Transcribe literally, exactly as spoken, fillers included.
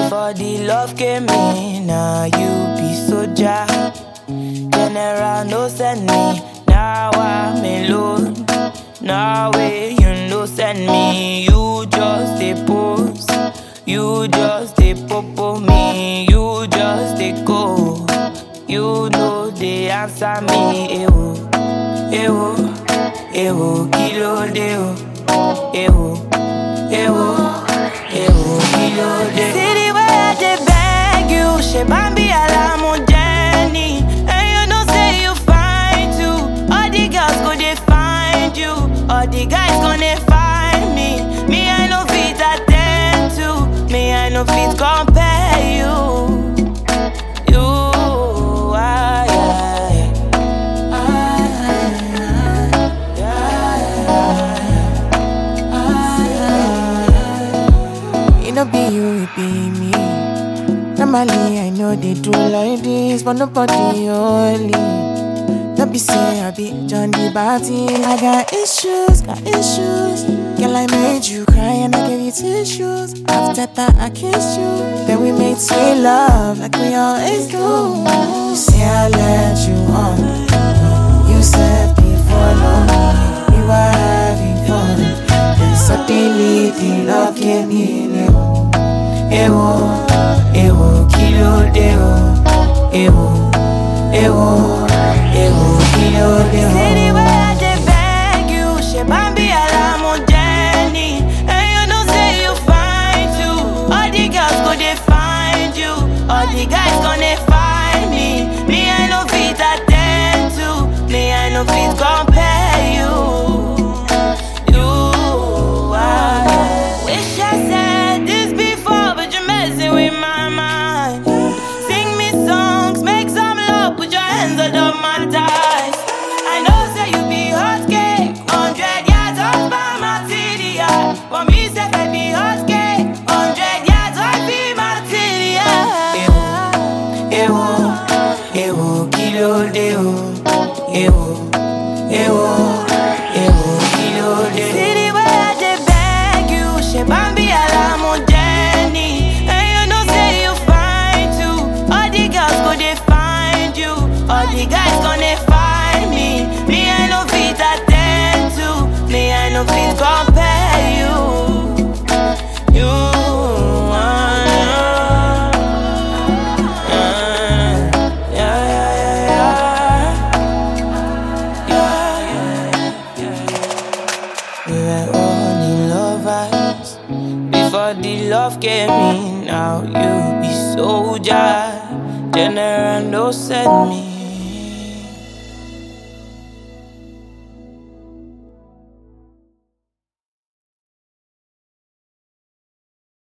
Before the love came in, now you be soldier. General no send me, now I'm alone. Now way you no send me, you just a post. You just a popo me, you just a go. You know they answer me, ewo, ewo, ewo, kilo deo, ewo, ewo, ewo, kilo deo. See the way I dey beg you, she bambi alamu Jenny, and you know say you fine too. All the girls go they find you, all the guys gonna find me. Me I no fit attend to, me I no fit compare you. No be you, it be me. Normally I know they do like this, but nobody only. Don't be say I be John the Baptist. I got issues, got issues. Girl, I made you cry and I gave you tissues. After that I kissed you, then we made sweet love like we always do. You say I let you on, you said before long we were having fun. Then suddenly the love came in. Ewo, ewo, kilo deo. Ewo, ewo, ewo, kilo deo. See the way I dey beg you, she bambi alamu Jenny, and you know say you fine too. All the girls go they find you, all the guys gonna find me. Me I no fit attend to, me I no fit compare you. You, I wish I said this before, but you're messing with my mind. Sing me songs, make some love, put your hands under my thighs. I know say you be hot cake, hundred yards off by my T D I. For me say baby hot cake, hundred yards off be my T D I. Ewo, ewo, kilo deo. Ewo, ewo, ewo, kilo deo. See the way I dey beg you, she bambi alamu Jenny, and you know say you fine too. All the girls go they find you, all the guys gonna find me. Me I no fit attend to, me I no fit compare you. You, uh, uh, yeah, yeah, yeah, yeah, yeah, yeah. We were only lovers before the love came in. Now you be soldier, general no send me.